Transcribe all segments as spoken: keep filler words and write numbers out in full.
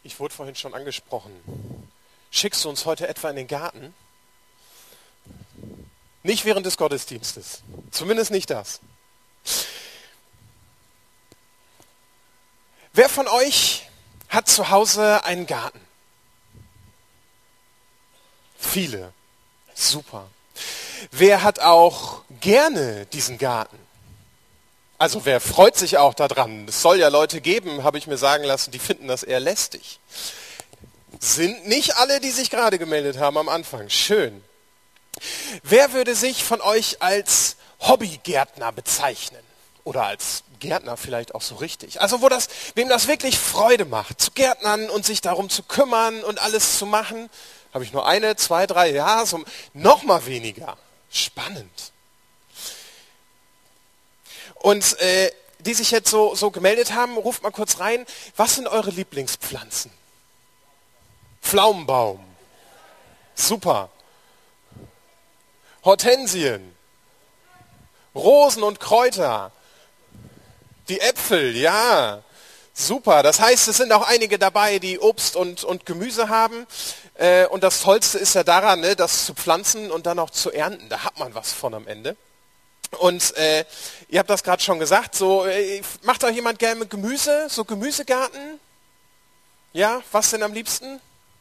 Ich wurde vorhin schon angesprochen. Schickst du uns heute etwa in den Garten? Nicht während des Gottesdienstes. Zumindest nicht das. Wer von euch hat zu Hause einen Garten? Viele. Super. Wer hat auch gerne diesen Garten? Also wer freut sich auch daran? Es soll ja Leute geben, habe ich mir sagen lassen, die finden das eher lästig. Sind nicht alle, die sich gerade gemeldet haben am Anfang. Schön. Wer würde sich von euch als Hobbygärtner bezeichnen? Oder als Gärtner vielleicht auch so richtig. Also wo das, wem das wirklich Freude macht, zu gärtnern und sich darum zu kümmern und alles zu machen. Habe ich nur eine, zwei, drei, ja, so noch mal weniger. Spannend. Und äh, die sich jetzt so, so gemeldet haben, ruft mal kurz rein. Was sind eure Lieblingspflanzen? Pflaumenbaum. Super. Hortensien. Rosen und Kräuter. Die Äpfel, ja. Super. Das heißt, es sind auch einige dabei, die Obst und, und Gemüse haben. Äh, und das Tollste ist ja daran, ne, das zu pflanzen und dann auch zu ernten. Da hat man was von am Ende. Und äh, ihr habt das gerade schon gesagt, so äh, macht auch jemand gerne Gemüse, so Gemüsegarten? Ja, was denn am liebsten?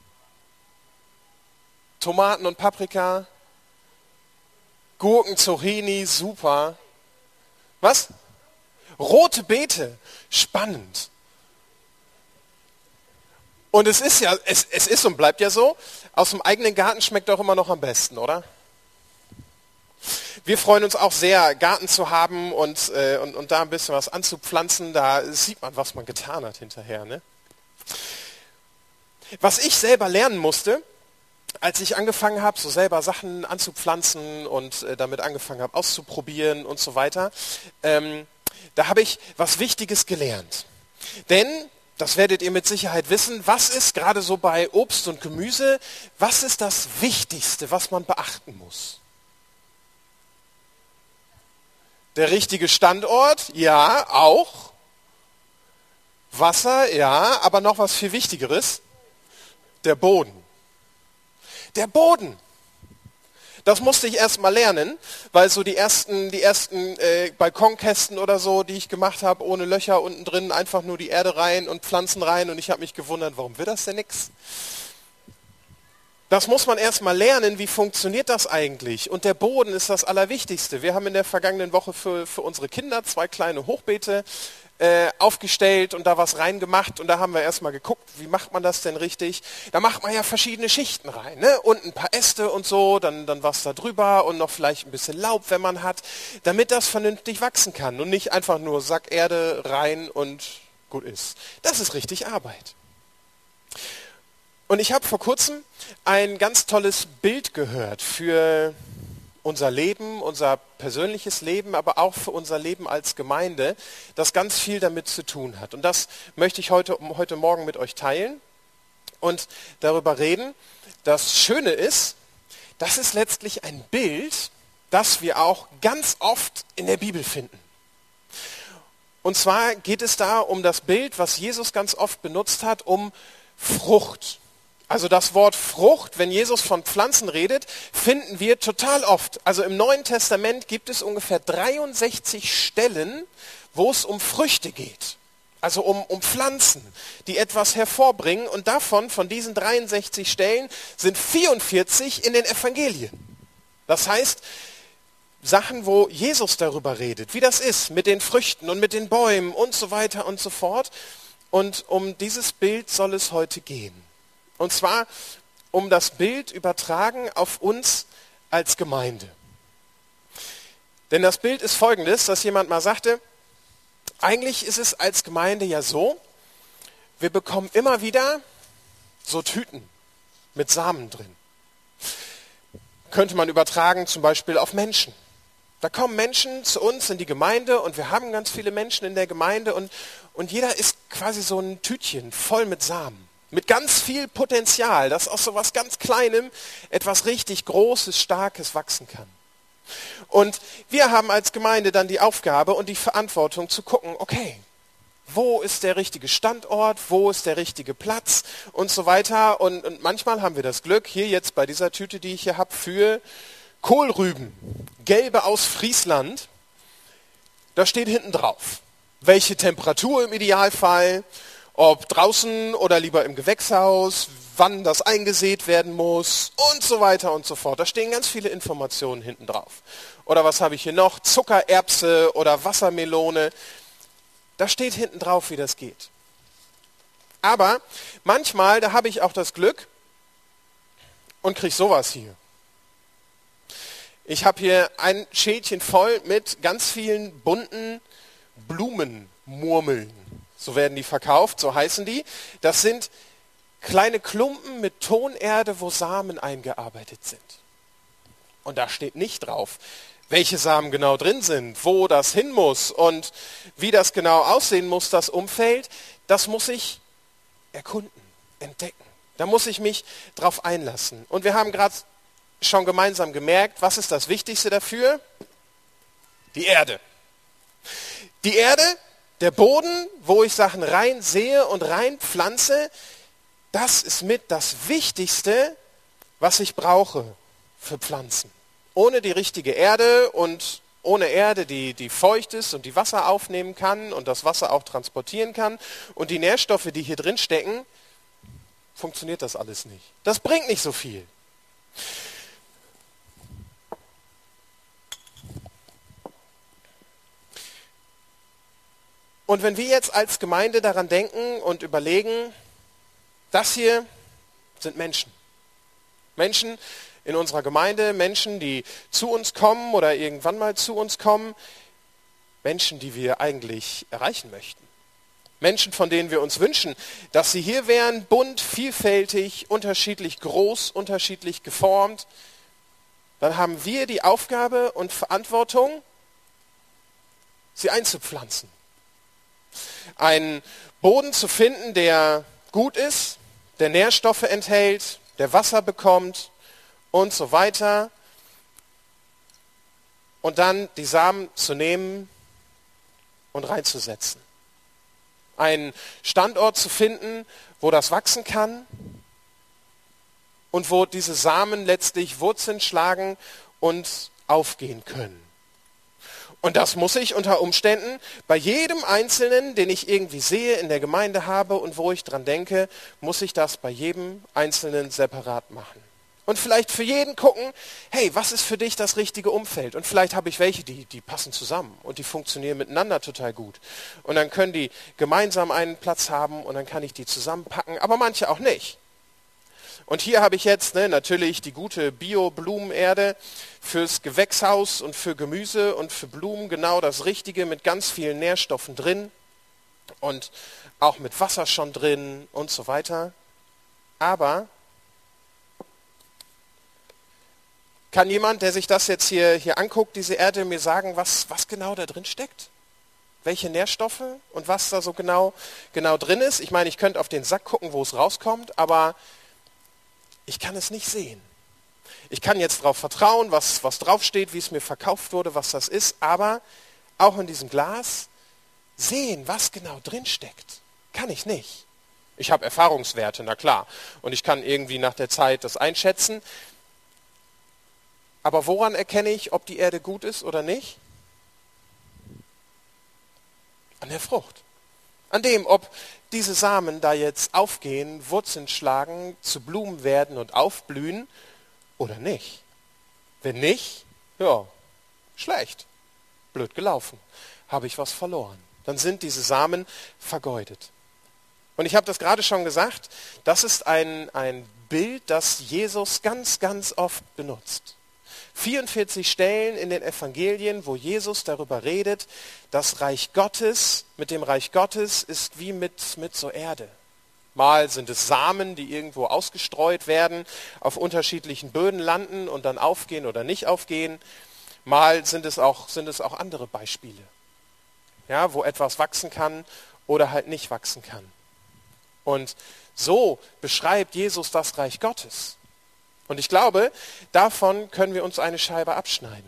Tomaten und Paprika, Gurken, Zucchini, super. Was? Rote Beete, spannend. Und es ist ja, es, es ist und bleibt ja so, aus dem eigenen Garten schmeckt auch immer noch am besten, oder? Wir freuen uns auch sehr, Garten zu haben und, äh, und, und da ein bisschen was anzupflanzen. Da sieht man, was man getan hat hinterher. Ne? Was ich selber lernen musste, als ich angefangen habe, so selber Sachen anzupflanzen und äh, damit angefangen habe, auszuprobieren und so weiter, ähm, da habe ich was Wichtiges gelernt. Denn, das werdet ihr mit Sicherheit wissen, was ist gerade so bei Obst und Gemüse, was ist das Wichtigste, was man beachten muss? Der richtige Standort, ja, auch. Wasser, ja, aber noch was viel Wichtigeres, der Boden. Der Boden. Das musste ich erst mal lernen, weil so die ersten, die ersten äh, Balkonkästen oder so, die ich gemacht habe, ohne Löcher unten drin, einfach nur die Erde rein und Pflanzen rein und ich habe mich gewundert, warum wird das denn nix? Das muss man erst mal lernen, wie funktioniert das eigentlich? Und der Boden ist das Allerwichtigste. Wir haben in der vergangenen Woche für, für unsere Kinder zwei kleine Hochbeete äh, aufgestellt und da was reingemacht. Und da haben wir erst mal geguckt, wie macht man das denn richtig? Da macht man ja verschiedene Schichten rein. Ne? Und ein paar Äste und so, dann, dann was da drüber und noch vielleicht ein bisschen Laub, wenn man hat, damit das vernünftig wachsen kann. Und nicht einfach nur Sack Erde rein und gut ist. Das ist richtig Arbeit. Und ich habe vor kurzem ein ganz tolles Bild gehört für unser Leben, unser persönliches Leben, aber auch für unser Leben als Gemeinde, das ganz viel damit zu tun hat. Und das möchte ich heute, heute Morgen mit euch teilen und darüber reden. Das Schöne ist, das ist letztlich ein Bild, das wir auch ganz oft in der Bibel finden. Und zwar geht es da um das Bild, was Jesus ganz oft benutzt hat, um Frucht. Also das Wort Frucht, wenn Jesus von Pflanzen redet, finden wir total oft. Also im Neuen Testament gibt es ungefähr dreiundsechzig Stellen, wo es um Früchte geht. Also um, um Pflanzen, die etwas hervorbringen. Und davon, von diesen dreiundsechzig Stellen, sind vierundvierzig in den Evangelien. Das heißt, Sachen, wo Jesus darüber redet, wie das ist mit den Früchten und mit den Bäumen und so weiter und so fort. Und um dieses Bild soll es heute gehen. Und zwar um das Bild übertragen auf uns als Gemeinde. Denn das Bild ist folgendes, dass jemand mal sagte, eigentlich ist es als Gemeinde ja so, wir bekommen immer wieder so Tüten mit Samen drin. Könnte man übertragen zum Beispiel auf Menschen. Da kommen Menschen zu uns in die Gemeinde und wir haben ganz viele Menschen in der Gemeinde und, und jeder ist quasi so ein Tütchen voll mit Samen. Mit ganz viel Potenzial, dass aus so was ganz Kleinem etwas richtig Großes, Starkes wachsen kann. Und wir haben als Gemeinde dann die Aufgabe und die Verantwortung zu gucken, okay, Wo ist der richtige Standort? Wo ist der richtige Platz? Und so weiter. Und, und manchmal haben wir das Glück, hier jetzt bei dieser Tüte, die ich hier habe, für Kohlrüben, gelbe aus Friesland, da steht hinten drauf, welche Temperatur im Idealfall, ob draußen oder lieber im Gewächshaus, wann das eingesät werden muss und so weiter und so fort. Da stehen ganz viele Informationen hinten drauf. Oder was habe ich hier noch? Zuckererbse oder Wassermelone. Da steht hinten drauf, wie das geht. Aber manchmal, da habe ich auch das Glück und kriege sowas hier. Ich habe hier ein Schälchen voll mit ganz vielen bunten Blumenmurmeln. So werden die verkauft, so heißen die. Das sind kleine Klumpen mit Tonerde, wo Samen eingearbeitet sind. Und da steht nicht drauf, welche Samen genau drin sind, wo das hin muss und wie das genau aussehen muss, das Umfeld. Das muss ich erkunden, entdecken. Da muss ich mich drauf einlassen. Und wir haben gerade schon gemeinsam gemerkt, was ist das Wichtigste dafür? Die Erde. Die Erde, der Boden, wo ich Sachen rein sehe und rein pflanze, das ist mit das Wichtigste, was ich brauche für Pflanzen. Ohne die richtige Erde und ohne Erde, die, die feucht ist und die Wasser aufnehmen kann und das Wasser auch transportieren kann und die Nährstoffe, die hier drin stecken, funktioniert das alles nicht. Das bringt nicht so viel. Und wenn wir jetzt als Gemeinde daran denken und überlegen, das hier sind Menschen. Menschen in unserer Gemeinde, Menschen, die zu uns kommen oder irgendwann mal zu uns kommen, Menschen, die wir eigentlich erreichen möchten. Menschen, von denen wir uns wünschen, dass sie hier wären, bunt, vielfältig, unterschiedlich groß, unterschiedlich geformt. Dann haben wir die Aufgabe und Verantwortung, sie einzupflanzen. Einen Boden zu finden, der gut ist, der Nährstoffe enthält, der Wasser bekommt und so weiter. Und dann die Samen zu nehmen und reinzusetzen. Einen Standort zu finden, wo das wachsen kann und wo diese Samen letztlich Wurzeln schlagen und aufgehen können. Und das muss ich unter Umständen bei jedem Einzelnen, den ich irgendwie sehe, in der Gemeinde habe und wo ich dran denke, muss ich das bei jedem Einzelnen separat machen. Und vielleicht für jeden gucken, hey, was ist für dich das richtige Umfeld? Und vielleicht habe ich welche, die, die passen zusammen und die funktionieren miteinander total gut. Und dann können die gemeinsam einen Platz haben und dann kann ich die zusammenpacken, aber manche auch nicht. Und hier habe ich jetzt ne, natürlich die gute Bio-Blumenerde fürs Gewächshaus und für Gemüse und für Blumen genau das Richtige mit ganz vielen Nährstoffen drin und auch mit Wasser schon drin und so weiter. Aber kann jemand, der sich das jetzt hier, hier anguckt, diese Erde, mir sagen, was, was genau da drin steckt? Welche Nährstoffe und was da so genau, genau drin ist? Ich meine, ich könnte auf den Sack gucken, wo es rauskommt, aber ich kann es nicht sehen. Ich kann jetzt darauf vertrauen, was, was draufsteht, wie es mir verkauft wurde, was das ist, aber auch in diesem Glas sehen, was genau drin steckt, kann ich nicht. Ich habe Erfahrungswerte, na klar, und ich kann irgendwie nach der Zeit das einschätzen. Aber woran erkenne ich, ob die Erde gut ist oder nicht? An der Frucht. An dem, ob diese Samen da jetzt aufgehen, Wurzeln schlagen, zu Blumen werden und aufblühen oder nicht. Wenn nicht, ja, schlecht, blöd gelaufen, habe ich was verloren. Dann sind diese Samen vergeudet. Und ich habe das gerade schon gesagt, das ist ein, ein Bild, das Jesus ganz, ganz oft benutzt. vierundvierzig Stellen in den Evangelien, wo Jesus darüber redet, das Reich Gottes, mit dem Reich Gottes ist wie mit, mit so Erde. Mal sind es Samen, die irgendwo ausgestreut werden, auf unterschiedlichen Böden landen und dann aufgehen oder nicht aufgehen. Mal sind es auch, sind es auch andere Beispiele, ja, wo etwas wachsen kann oder halt nicht wachsen kann. Und so beschreibt Jesus das Reich Gottes. Und ich glaube, davon können wir uns eine Scheibe abschneiden.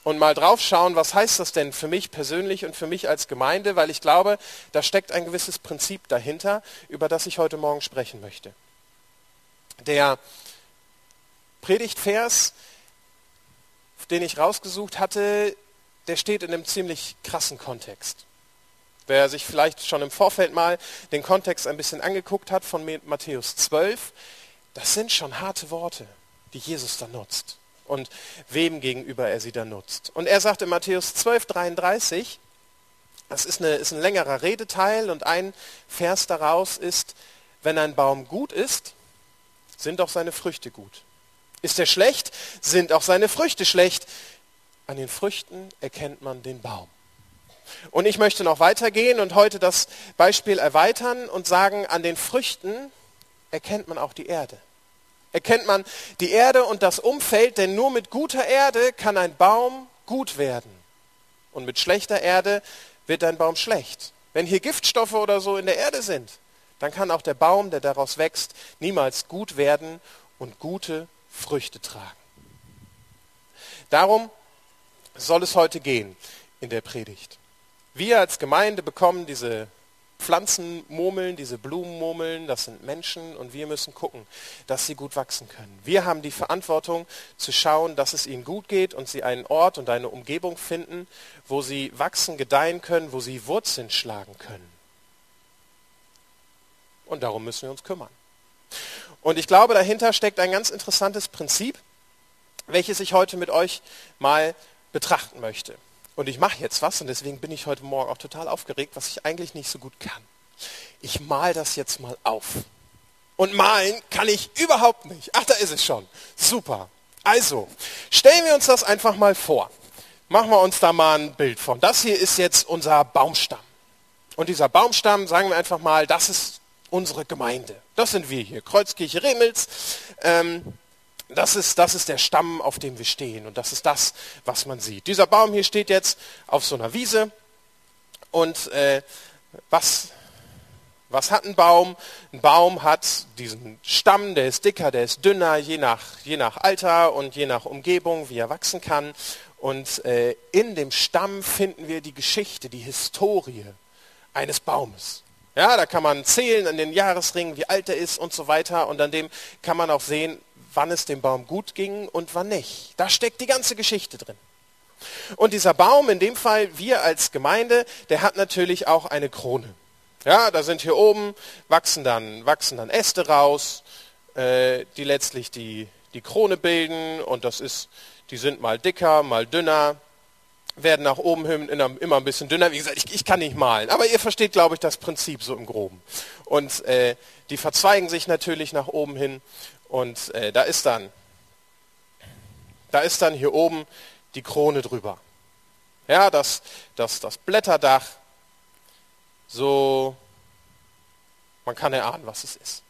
und mal drauf schauen, was heißt das denn für mich persönlich und für mich als Gemeinde, weil ich glaube, da steckt ein gewisses Prinzip dahinter, über das ich heute Morgen sprechen möchte. Der Predigtvers, den ich rausgesucht hatte, der steht in einem ziemlich krassen Kontext. Wer sich vielleicht schon im Vorfeld mal den Kontext ein bisschen angeguckt hat von Matthäus zwölf, das sind schon harte Worte, die Jesus da nutzt und wem gegenüber er sie da nutzt. Und er sagt in Matthäus zwölf, dreiunddreißig, das ist, eine, ist ein längerer Redeteil und ein Vers daraus ist, wenn ein Baum gut ist, sind auch seine Früchte gut. Ist er schlecht, sind auch seine Früchte schlecht. An den Früchten erkennt man den Baum. Und ich möchte noch weitergehen und heute das Beispiel erweitern und sagen, an den Früchten erkennt man auch die Erde. Erkennt man die Erde und das Umfeld, denn nur mit guter Erde kann ein Baum gut werden. Und mit schlechter Erde wird ein Baum schlecht. Wenn hier Giftstoffe oder so in der Erde sind, dann kann auch der Baum, der daraus wächst, niemals gut werden und gute Früchte tragen. Darum soll es heute gehen in der Predigt. Wir als Gemeinde bekommen diese Pflanzenmurmeln, diese Blumenmurmeln, das sind Menschen und wir müssen gucken, dass sie gut wachsen können. Wir haben die Verantwortung zu schauen, dass es ihnen gut geht und sie einen Ort und eine Umgebung finden, wo sie wachsen, gedeihen können, wo sie Wurzeln schlagen können. Und darum müssen wir uns kümmern. Und ich glaube, dahinter steckt ein ganz interessantes Prinzip, welches ich heute mit euch mal betrachten möchte. Und ich mache jetzt was und deswegen bin ich heute Morgen auch total aufgeregt, was ich eigentlich nicht so gut kann. Ich mal das jetzt mal auf. Und malen kann ich überhaupt nicht. Ach, da ist es schon. Super. Also, stellen wir uns das einfach mal vor. Machen wir uns da mal ein Bild von. Das hier ist jetzt unser Baumstamm. Und dieser Baumstamm, sagen wir einfach mal, das ist unsere Gemeinde. Das sind wir hier, Kreuzkirche Remels. Ähm, Das ist, das ist der Stamm, auf dem wir stehen und das ist das, was man sieht. Dieser Baum hier steht jetzt auf so einer Wiese und äh, was, was hat ein Baum? Ein Baum hat diesen Stamm, der ist dicker, der ist dünner, je nach, je nach Alter und je nach Umgebung, wie er wachsen kann. Und äh, in dem Stamm finden wir die Geschichte, die Historie eines Baumes. Ja, da kann man zählen an den Jahresringen, wie alt er ist und so weiter und an dem kann man auch sehen, wann es dem Baum gut ging und wann nicht. Da steckt die ganze Geschichte drin. Und dieser Baum, in dem Fall wir als Gemeinde, der hat natürlich auch eine Krone. Ja, da sind hier oben, wachsen dann, wachsen dann Äste raus, äh, die letztlich die, die Krone bilden und das ist, die sind mal dicker, mal dünner, werden nach oben hin immer ein bisschen dünner. Wie gesagt, ich, ich kann nicht malen, aber ihr versteht, glaube ich, das Prinzip so im Groben. Und äh, die verzweigen sich natürlich nach oben hin. Und äh, da ist dann, da ist dann hier oben die Krone drüber. Ja, das, das, das Blätterdach, so, man kann erahnen, was es ist.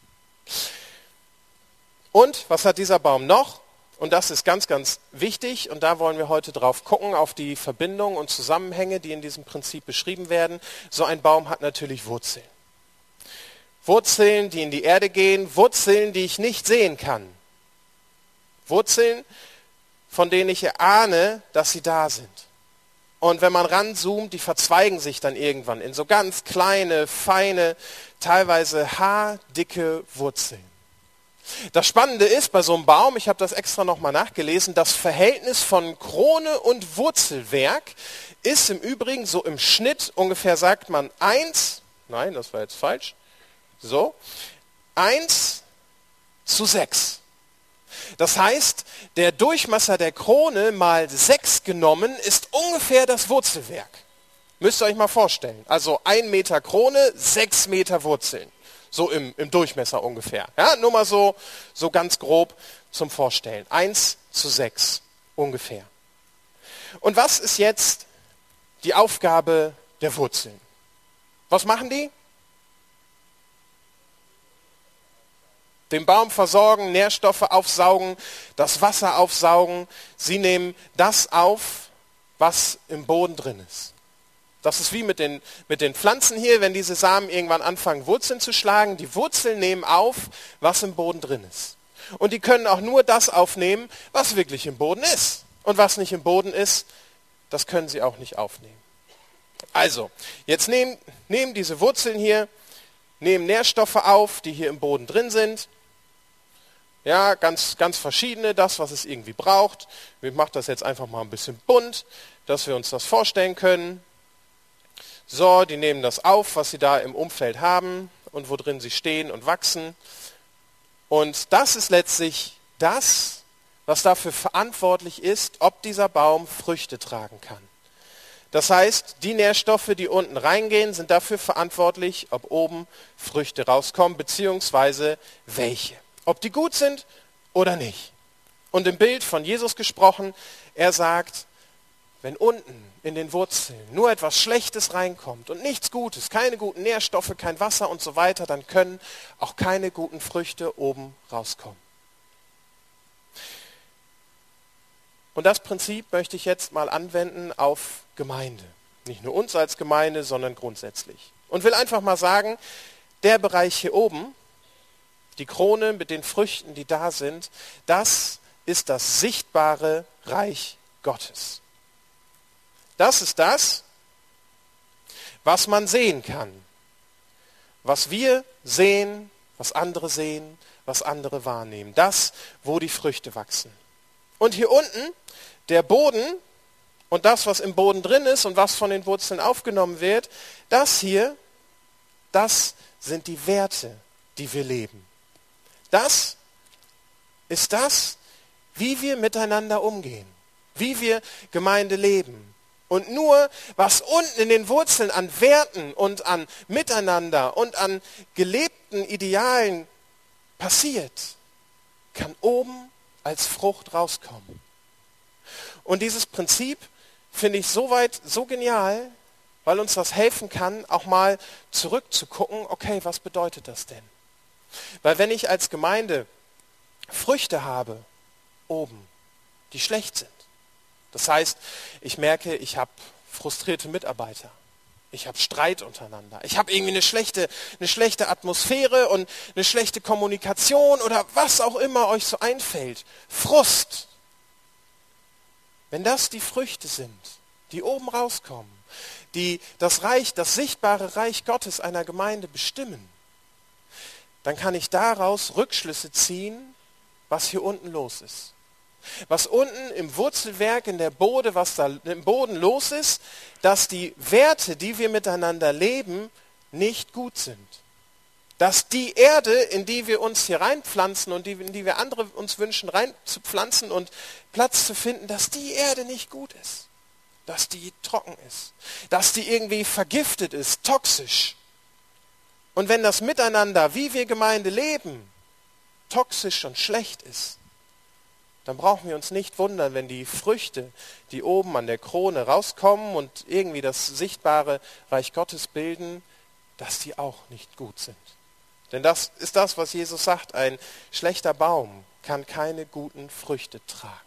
Und was hat dieser Baum noch? Und das ist ganz, ganz wichtig und da wollen wir heute drauf gucken, auf die Verbindungen und Zusammenhänge, die in diesem Prinzip beschrieben werden. So ein Baum hat natürlich Wurzeln. Wurzeln, die in die Erde gehen, Wurzeln, die ich nicht sehen kann. Wurzeln, von denen ich erahne, dass sie da sind. Und wenn man ranzoomt, die verzweigen sich dann irgendwann in so ganz kleine, feine, teilweise haardicke Wurzeln. Das Spannende ist bei so einem Baum, ich habe das extra nochmal nachgelesen, das Verhältnis von Krone und Wurzelwerk ist im Übrigen so im Schnitt ungefähr, sagt man, eins, nein, das war jetzt falsch, so, eins zu sechs. Das heißt, der Durchmesser der Krone mal sechs genommen ist ungefähr das Wurzelwerk. Müsst ihr euch mal vorstellen. Also ein Meter Krone, sechs Meter Wurzeln. So im, im Durchmesser ungefähr. Ja, nur mal so, so ganz grob zum Vorstellen. eins zu sechs ungefähr. Und was ist jetzt die Aufgabe der Wurzeln? Was machen die? Den Baum versorgen, Nährstoffe aufsaugen, das Wasser aufsaugen. Sie nehmen das auf, was im Boden drin ist. Das ist wie mit den, mit den Pflanzen hier, wenn diese Samen irgendwann anfangen, Wurzeln zu schlagen. Die Wurzeln nehmen auf, was im Boden drin ist. Und die können auch nur das aufnehmen, was wirklich im Boden ist. Und was nicht im Boden ist, das können sie auch nicht aufnehmen. Also, jetzt nehmen, nehmen diese Wurzeln hier, nehmen Nährstoffe auf, die hier im Boden drin sind. Ja, ganz, ganz verschiedene, das, was es irgendwie braucht. Ich mache das jetzt einfach mal ein bisschen bunt, dass wir uns das vorstellen können. So, die nehmen das auf, was sie da im Umfeld haben und wo drin sie stehen und wachsen. Und das ist letztlich das, was dafür verantwortlich ist, ob dieser Baum Früchte tragen kann. Das heißt, die Nährstoffe, die unten reingehen, sind dafür verantwortlich, ob oben Früchte rauskommen, beziehungsweise welche. Ob die gut sind oder nicht. Und im Bild von Jesus gesprochen, er sagt, wenn unten in den Wurzeln nur etwas Schlechtes reinkommt und nichts Gutes, keine guten Nährstoffe, kein Wasser und so weiter, dann können auch keine guten Früchte oben rauskommen. Und das Prinzip möchte ich jetzt mal anwenden auf Gemeinde. Nicht nur uns als Gemeinde, sondern grundsätzlich. Und will einfach mal sagen, der Bereich hier oben, die Krone mit den Früchten, die da sind, das ist das sichtbare Reich Gottes. Das ist das, was man sehen kann. Was wir sehen, was andere sehen, was andere wahrnehmen. Das, wo die Früchte wachsen. Und hier unten, der Boden und das, was im Boden drin ist und was von den Wurzeln aufgenommen wird, das hier, das sind die Werte, die wir leben. Das ist das, wie wir miteinander umgehen, wie wir Gemeinde leben. Und nur, was unten in den Wurzeln an Werten und an Miteinander und an gelebten Idealen passiert, kann oben als Frucht rauskommen. Und dieses Prinzip finde ich soweit so genial, weil uns das helfen kann, auch mal zurückzugucken, okay, was bedeutet das denn? Weil wenn ich als Gemeinde Früchte habe, oben, die schlecht sind, das heißt, ich merke, ich habe frustrierte Mitarbeiter, ich habe Streit untereinander, ich habe irgendwie eine schlechte, eine schlechte Atmosphäre und eine schlechte Kommunikation oder was auch immer euch so einfällt, Frust. Wenn das die Früchte sind, die oben rauskommen, die das Reich, das sichtbare Reich Gottes einer Gemeinde bestimmen, dann kann ich daraus Rückschlüsse ziehen, was hier unten los ist. Was unten im Wurzelwerk, in der Bode, was da im Boden los ist, dass die Werte, die wir miteinander leben, nicht gut sind. Dass die Erde, in die wir uns hier reinpflanzen und die, in die wir andere uns wünschen, reinzupflanzen und Platz zu finden, dass die Erde nicht gut ist. Dass die trocken ist. Dass die irgendwie vergiftet ist, toxisch. Und wenn das Miteinander, wie wir Gemeinde leben, toxisch und schlecht ist, dann brauchen wir uns nicht wundern, wenn die Früchte, die oben an der Krone rauskommen und irgendwie das sichtbare Reich Gottes bilden, dass die auch nicht gut sind. Denn das ist das, was Jesus sagt, ein schlechter Baum kann keine guten Früchte tragen.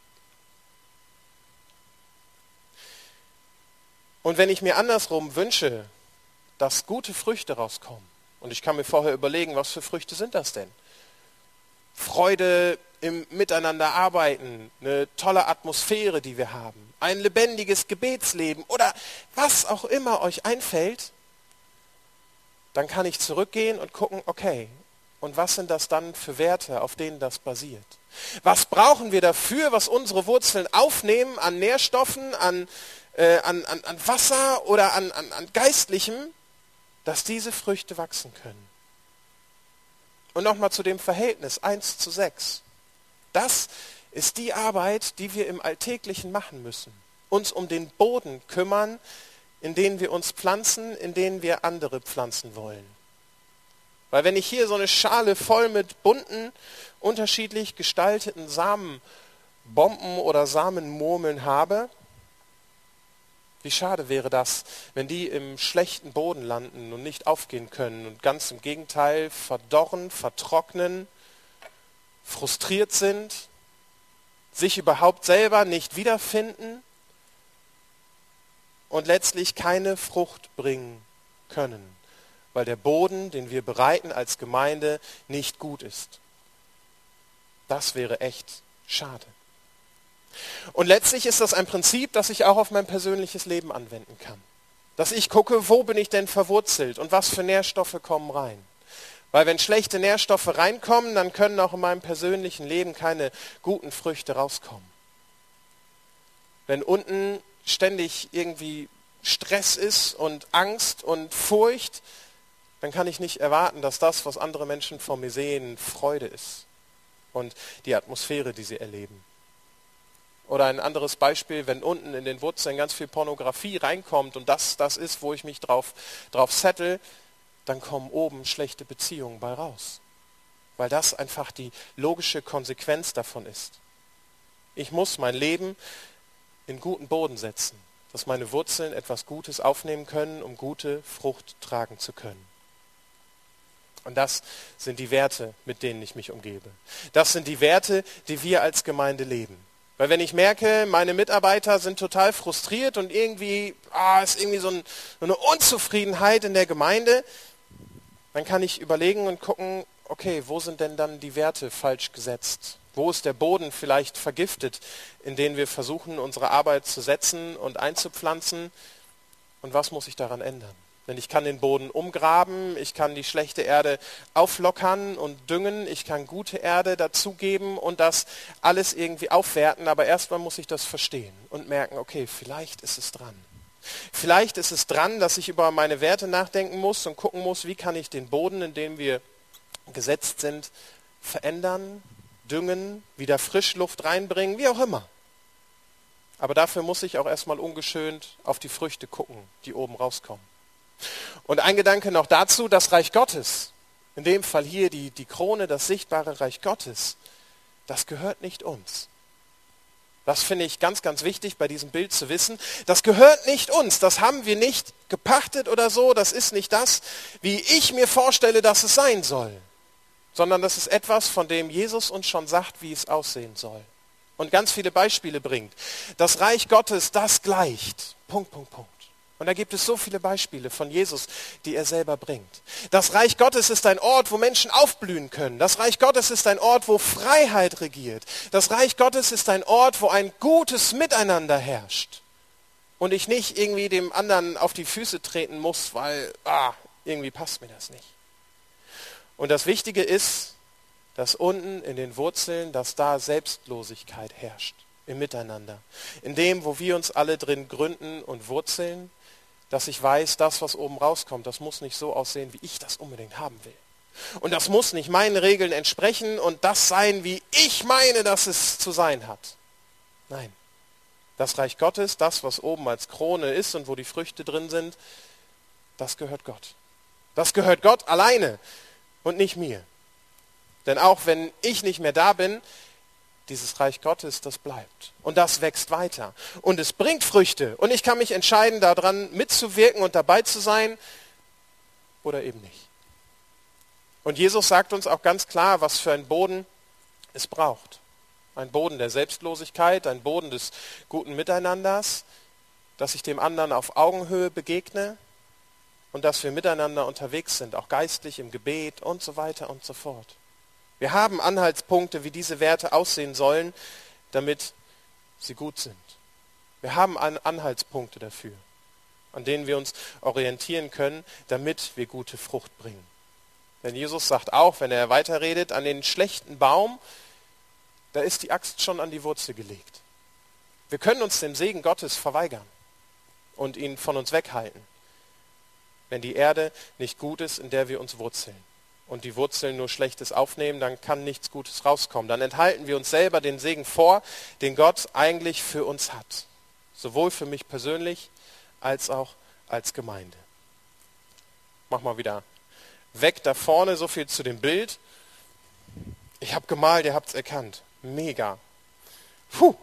Und wenn ich mir andersrum wünsche, dass gute Früchte rauskommen, und ich kann mir vorher überlegen, was für Früchte sind das denn? Freude im Miteinander arbeiten, eine tolle Atmosphäre, die wir haben, ein lebendiges Gebetsleben oder was auch immer euch einfällt, dann kann ich zurückgehen und gucken, okay, und was sind das dann für Werte, auf denen das basiert? Was brauchen wir dafür, was unsere Wurzeln aufnehmen an Nährstoffen, an, äh, an, an, an Wasser oder an, an, an Geistlichem, dass diese Früchte wachsen können? Und nochmal zu dem Verhältnis eins zu sechs. Das ist die Arbeit, die wir im Alltäglichen machen müssen. Uns um den Boden kümmern, in den wir uns pflanzen, in denen wir andere pflanzen wollen. Weil wenn ich hier so eine Schale voll mit bunten, unterschiedlich gestalteten Samenbomben oder Samenmurmeln habe, wie schade wäre das, wenn die im schlechten Boden landen und nicht aufgehen können und ganz im Gegenteil verdorren, vertrocknen, frustriert sind, sich überhaupt selber nicht wiederfinden und letztlich keine Frucht bringen können, weil der Boden, den wir bereiten als Gemeinde, nicht gut ist. Das wäre echt schade. Und letztlich ist das ein Prinzip, das ich auch auf mein persönliches Leben anwenden kann. Dass ich gucke, wo bin ich denn verwurzelt und was für Nährstoffe kommen rein. Weil wenn schlechte Nährstoffe reinkommen, dann können auch in meinem persönlichen Leben keine guten Früchte rauskommen. Wenn unten ständig irgendwie Stress ist und Angst und Furcht, dann kann ich nicht erwarten, dass das, was andere Menschen vor mir sehen, Freude ist und die Atmosphäre, die sie erleben. Oder ein anderes Beispiel, wenn unten in den Wurzeln ganz viel Pornografie reinkommt und das das ist, wo ich mich drauf, drauf settle, dann kommen oben schlechte Beziehungen bei raus. Weil das einfach die logische Konsequenz davon ist. Ich muss mein Leben in guten Boden setzen, dass meine Wurzeln etwas Gutes aufnehmen können, um gute Frucht tragen zu können. Und das sind die Werte, mit denen ich mich umgebe. Das sind die Werte, die wir als Gemeinde leben. Weil wenn ich merke, meine Mitarbeiter sind total frustriert und irgendwie ah, ist irgendwie so, ein, so eine Unzufriedenheit in der Gemeinde, dann kann ich überlegen und gucken, okay, wo sind denn dann die Werte falsch gesetzt? Wo ist der Boden vielleicht vergiftet, in den wir versuchen, unsere Arbeit zu setzen und einzupflanzen? Und was muss ich daran ändern? Denn ich kann den Boden umgraben, ich kann die schlechte Erde auflockern und düngen, ich kann gute Erde dazugeben und das alles irgendwie aufwerten, aber erstmal muss ich das verstehen und merken, okay, vielleicht ist es dran. Vielleicht ist es dran, dass ich über meine Werte nachdenken muss und gucken muss, wie kann ich den Boden, in dem wir gesetzt sind, verändern, düngen, wieder Frischluft reinbringen, wie auch immer. Aber dafür muss ich auch erstmal ungeschönt auf die Früchte gucken, die oben rauskommen. Und ein Gedanke noch dazu, das Reich Gottes, in dem Fall hier die, die Krone, das sichtbare Reich Gottes, das gehört nicht uns. Das finde ich ganz, ganz wichtig bei diesem Bild zu wissen. Das gehört nicht uns, das haben wir nicht gepachtet oder so, das ist nicht das, wie ich mir vorstelle, dass es sein soll. Sondern das ist etwas, von dem Jesus uns schon sagt, wie es aussehen soll. Und ganz viele Beispiele bringt. Das Reich Gottes, das gleicht. Punkt, Punkt, Punkt. Und da gibt es so viele Beispiele von Jesus, die er selber bringt. Das Reich Gottes ist ein Ort, wo Menschen aufblühen können. Das Reich Gottes ist ein Ort, wo Freiheit regiert. Das Reich Gottes ist ein Ort, wo ein gutes Miteinander herrscht. Und ich nicht irgendwie dem anderen auf die Füße treten muss, weil ah, irgendwie passt mir das nicht. Und das Wichtige ist, dass unten in den Wurzeln, dass da Selbstlosigkeit herrscht im Miteinander. In dem, wo wir uns alle drin gründen und wurzeln, dass ich weiß, das, was oben rauskommt, das muss nicht so aussehen, wie ich das unbedingt haben will. Und das muss nicht meinen Regeln entsprechen und das sein, wie ich meine, dass es zu sein hat. Nein, das Reich Gottes, das, was oben als Krone ist und wo die Früchte drin sind, das gehört Gott. Das gehört Gott alleine und nicht mir. Denn auch wenn ich nicht mehr da bin, dieses Reich Gottes, das bleibt. Und das wächst weiter. Und es bringt Früchte. Und ich kann mich entscheiden, daran mitzuwirken und dabei zu sein oder eben nicht. Und Jesus sagt uns auch ganz klar, was für einen Boden es braucht. Ein Boden der Selbstlosigkeit, ein Boden des guten Miteinanders, dass ich dem anderen auf Augenhöhe begegne und dass wir miteinander unterwegs sind, auch geistlich im Gebet und so weiter und so fort. Wir haben Anhaltspunkte, wie diese Werte aussehen sollen, damit sie gut sind. Wir haben Anhaltspunkte dafür, an denen wir uns orientieren können, damit wir gute Frucht bringen. Denn Jesus sagt auch, wenn er weiterredet, an den schlechten Baum, da ist die Axt schon an die Wurzel gelegt. Wir können uns dem Segen Gottes verweigern und ihn von uns weghalten, wenn die Erde nicht gut ist, in der wir uns wurzeln. Und die Wurzeln nur Schlechtes aufnehmen, dann kann nichts Gutes rauskommen. Dann enthalten wir uns selber den Segen vor, den Gott eigentlich für uns hat. Sowohl für mich persönlich, als auch als Gemeinde. Mach mal wieder weg da vorne, so viel zu dem Bild. Ich habe gemalt, ihr habt es erkannt. Mega. Puh.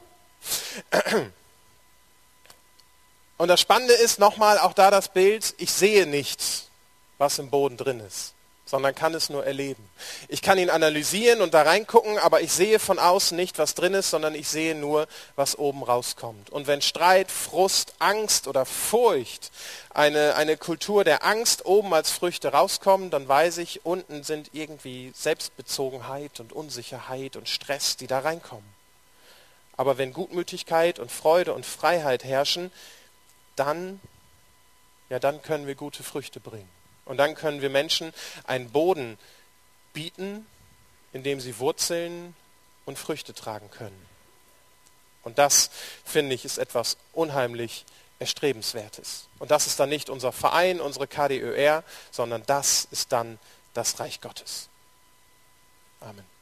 Und das Spannende ist nochmal, auch da das Bild, ich sehe nicht, was im Boden drin ist, sondern kann es nur erleben. Ich kann ihn analysieren und da reingucken, aber ich sehe von außen nicht, was drin ist, sondern ich sehe nur, was oben rauskommt. Und wenn Streit, Frust, Angst oder Furcht, eine, eine Kultur der Angst oben als Früchte rauskommen, dann weiß ich, unten sind irgendwie Selbstbezogenheit und Unsicherheit und Stress, die da reinkommen. Aber wenn Gutmütigkeit und Freude und Freiheit herrschen, dann, ja, dann können wir gute Früchte bringen. Und dann können wir Menschen einen Boden bieten, in dem sie wurzeln und Früchte tragen können. Und das, finde ich, ist etwas unheimlich Erstrebenswertes. Und das ist dann nicht unser Verein, unsere K D Ö R, sondern das ist dann das Reich Gottes. Amen.